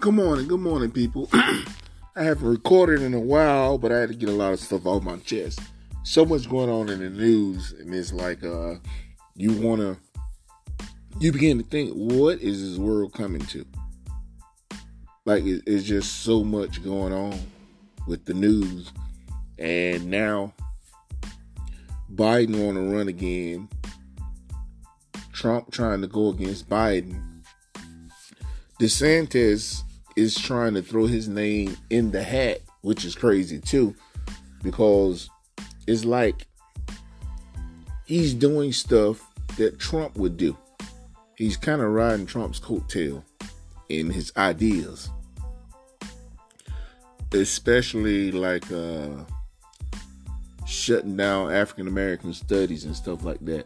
Good morning, people. I haven't recorded in a while, but I had to get a lot of stuff off my chest. So much going on in the news, and it's like you begin to think, what is this world coming to? Like it's just so much going on with the news, and now Biden want to run again. Trump trying to go against Biden. DeSantis is trying to throw his name in the hat, which is crazy too, because it's like he's doing stuff that Trump would do. He's kind of riding Trump's coattail in his ideas, especially like shutting down African American studies and stuff like that.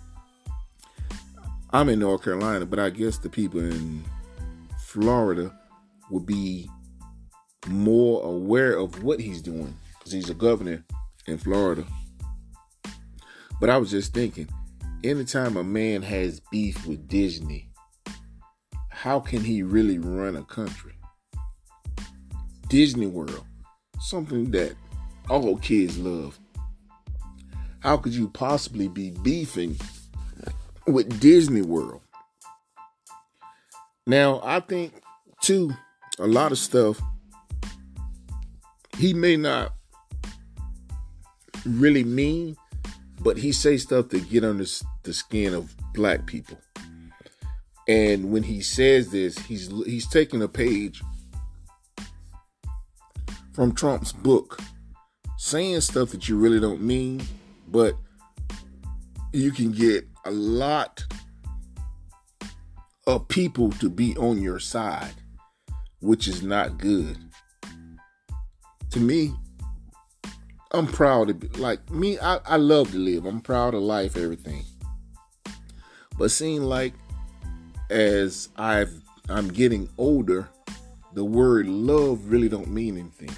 I'm in North Carolina, but I guess the people in Florida would be more aware of what he's doing because he's a governor in Florida. But I was just thinking, anytime a man has beef with Disney, how can he really run a country? Disney World, something that all kids love. How could you possibly be beefing with Disney World? Now, I think, too, a lot of stuff he may not really mean, but he says stuff to get under the skin of black people. And when he says this, he's taking a page from Trump's book, saying stuff that you really don't mean, but you can get a lot of people to be on your side, which is not good. To me, I'm proud to be like me. I love to live. I'm proud of life, everything. But seeing like as I'm getting older, the word love really don't mean anything,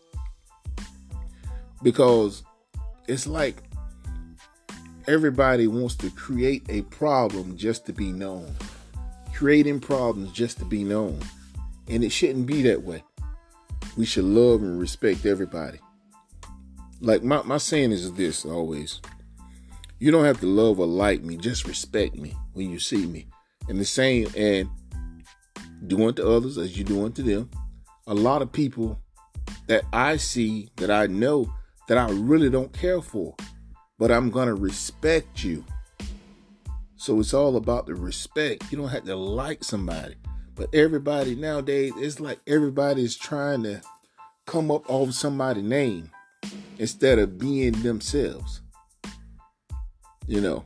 because it's like everybody wants to create a problem just to be known. Creating problems just to be known. And it shouldn't be that way. We should love and respect everybody. Like my saying is this always. You don't have to love or like me. Just respect me when you see me. And the same, and do unto others as you do unto them. A lot of people that I see, that I know, that I really don't care for, but I'm going to respect you. So it's all about the respect. You don't have to like somebody. But everybody nowadays, it's like everybody's trying to come up off somebody's name instead of being themselves. You know,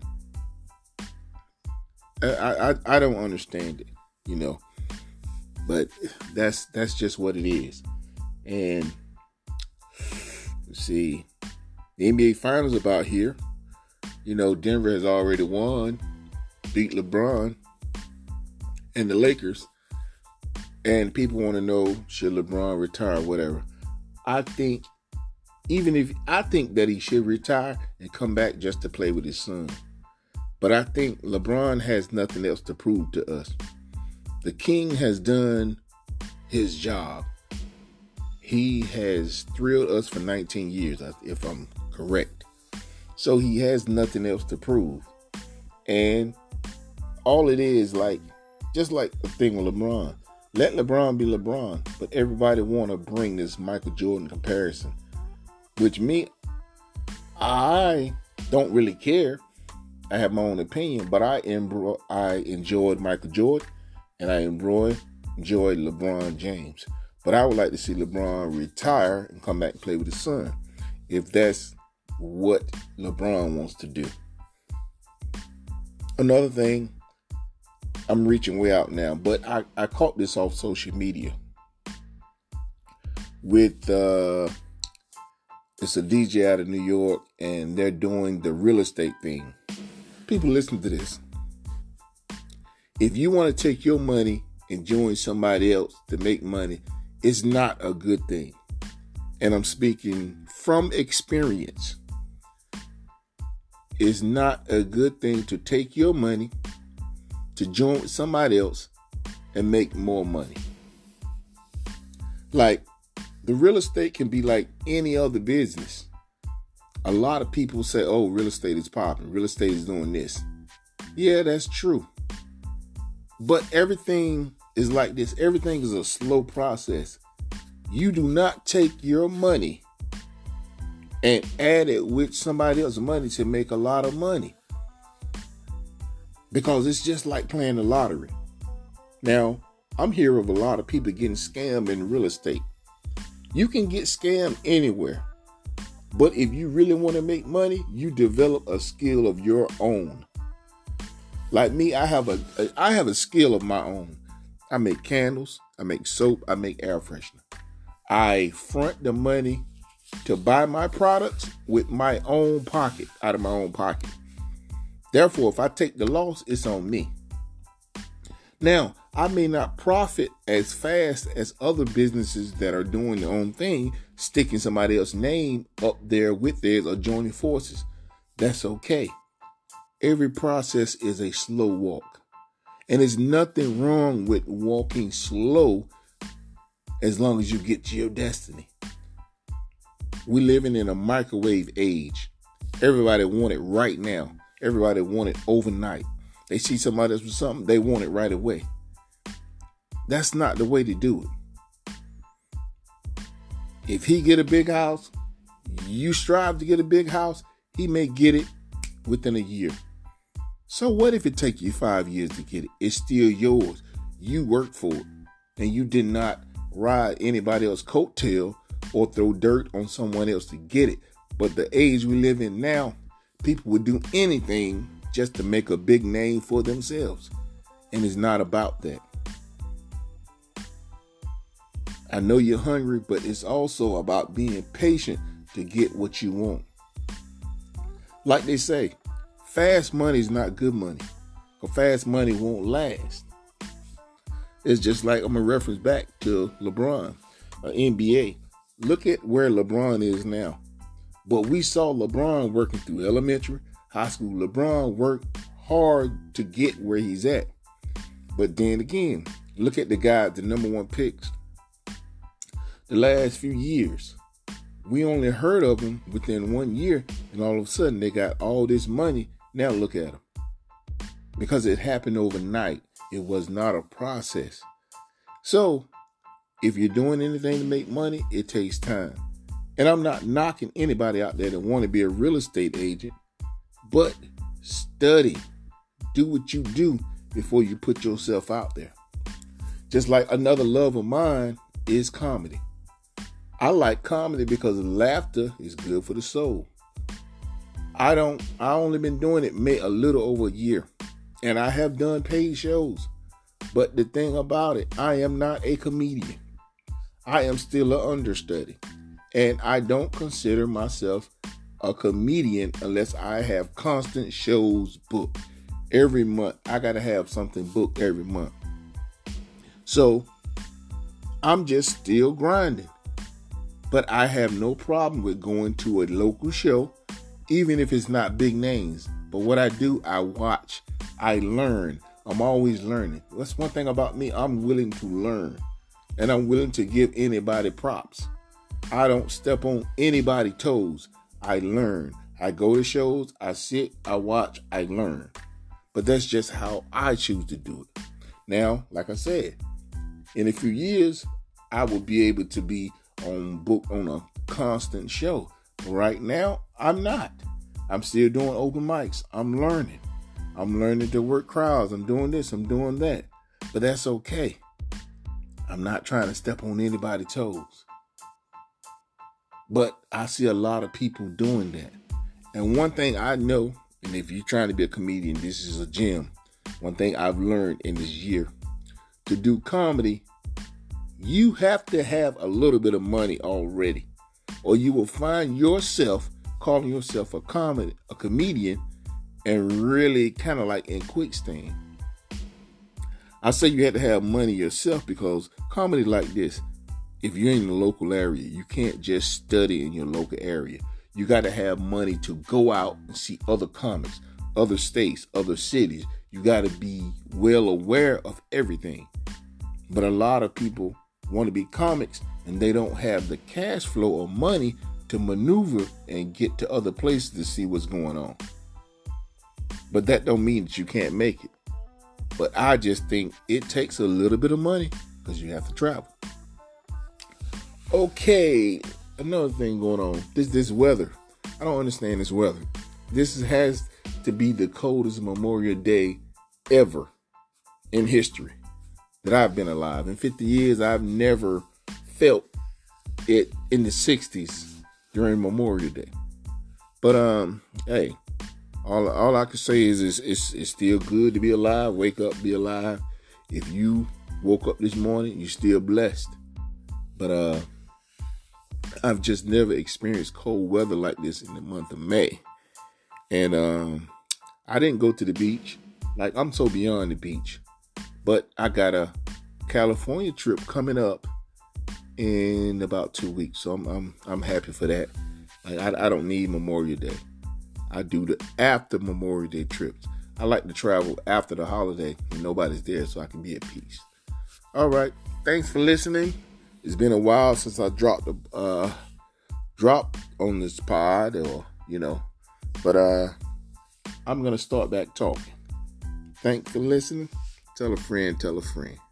I don't understand it, you know, but that's just what it is. And see, the NBA Finals about here. You know, Denver has already won, beat LeBron and the Lakers. And people want to know, should LeBron retire or whatever. I think that he should retire and come back just to play with his son. But I think LeBron has nothing else to prove to us. The king has done his job. He has thrilled us for 19 years, if I'm correct. So he has nothing else to prove. And all it is, like, just like the thing with LeBron. Let LeBron be LeBron. But everybody want to bring this Michael Jordan comparison. Which me, I don't really care. I have my own opinion. But I enjoyed Michael Jordan. And I enjoyed LeBron James. But I would like to see LeBron retire and come back and play with his son, if that's what LeBron wants to do. Another thing, I'm reaching way out now, but I caught this off social media with it's a DJ out of New York, and they're doing the real estate thing. People, listen to this. If you want to take your money and join somebody else to make money, it's not a good thing. And I'm speaking from experience. It's not a good thing to take your money to join with somebody else and make more money. Like, the real estate can be like any other business. A lot of people say, oh, real estate is popping. Real estate is doing this. Yeah, that's true. But everything is like this. Everything is a slow process. You do not take your money and add it with somebody else's money to make a lot of money. Because it's just like playing the lottery. Now, I'm hearing of a lot of people getting scammed in real estate. You can get scammed anywhere. But if you really want to make money, you develop a skill of your own. Like me, I have a skill of my own. I make candles, I make soap, I make air freshener. I front the money to buy my products with my own pocket, out of my own pocket. Therefore, if I take the loss, it's on me. Now, I may not profit as fast as other businesses that are doing their own thing, sticking somebody else's name up there with theirs or joining forces. That's okay. Every process is a slow walk. And there's nothing wrong with walking slow as long as you get to your destiny. We're living in a microwave age. Everybody want it right now. Everybody want it overnight. They see somebody else with something, they want it right away. That's not the way to do it. If he get a big house, you strive to get a big house, he may get it within a year. So what if it take you 5 years to get it? It's still yours. You worked for it, and you did not ride anybody else's coattail or throw dirt on someone else to get it. But the age we live in now, people would do anything just to make a big name for themselves. And it's not about that. I know you're hungry, but it's also about being patient to get what you want. Like they say, fast money is not good money. Because fast money won't last. It's just like, I'm going to reference back to LeBron, NBA. Look at where LeBron is now. But we saw LeBron working through elementary, high school. LeBron worked hard to get where he's at. But then again, look at the guy, the number one picks. The last few years, we only heard of them within 1 year, and all of a sudden they got all this money. Now look at them. Because it happened overnight. It was not a process. So, if you're doing anything to make money, it takes time. And I'm not knocking anybody out there that want to be a real estate agent, but study. Do what you do before you put yourself out there. Just like another love of mine is comedy. I like comedy because laughter is good for the soul. I only been doing it a little over a year, and I have done paid shows. But the thing about it, I am not a comedian. I am still an understudy, and I don't consider myself a comedian unless I have constant shows booked every month. I got to have something booked every month. So I'm just still grinding. But I have no problem with going to a local show, even if it's not big names. But what I do, I watch, I learn. I'm always learning. That's one thing about me. I'm willing to learn. And I'm willing to give anybody props. I don't step on anybody's toes. I learn. I go to shows, I sit, I watch, I learn. But that's just how I choose to do it. Now, like I said, in a few years, I will be able to be on a constant show. But right now, I'm not. I'm still doing open mics. I'm learning. I'm learning to work crowds. I'm doing this. I'm doing that. But that's okay. I'm not trying to step on anybody's toes. But I see a lot of people doing that. And one thing I know, and if you're trying to be a comedian, this is a gem. One thing I've learned in this year, to do comedy, you have to have a little bit of money already, or you will find yourself calling yourself a comedian, and really kind of like in quicksand. I say you have to have money yourself, because comedy like this, if you're in the local area, you can't just study in your local area. You got to have money to go out and see other comics, other states, other cities. You got to be well aware of everything. But a lot of people want to be comics and they don't have the cash flow or money to maneuver and get to other places to see what's going on. But that don't mean that you can't make it. But I just think it takes a little bit of money because you have to travel. Okay, another thing going on. This weather. I don't understand this weather. This has to be the coldest Memorial Day ever in history that I've been alive. In 50 years, I've never felt it in the 60s during Memorial Day. But hey, all I can say is it's still good to be alive. Wake up, be alive. If you woke up this morning, you're still blessed. But I've just never experienced cold weather like this in the month of May. And I didn't go to the beach. Like, I'm so beyond the beach. But I got a California trip coming up in about 2 weeks. So I'm happy for that. Like, I don't need Memorial Day. I do the after Memorial Day trips. I like to travel after the holiday when nobody's there so I can be at peace. All right. Thanks for listening. It's been a while since I dropped on this pod, but I'm going to start back talking. Thanks for listening. Tell a friend, tell a friend.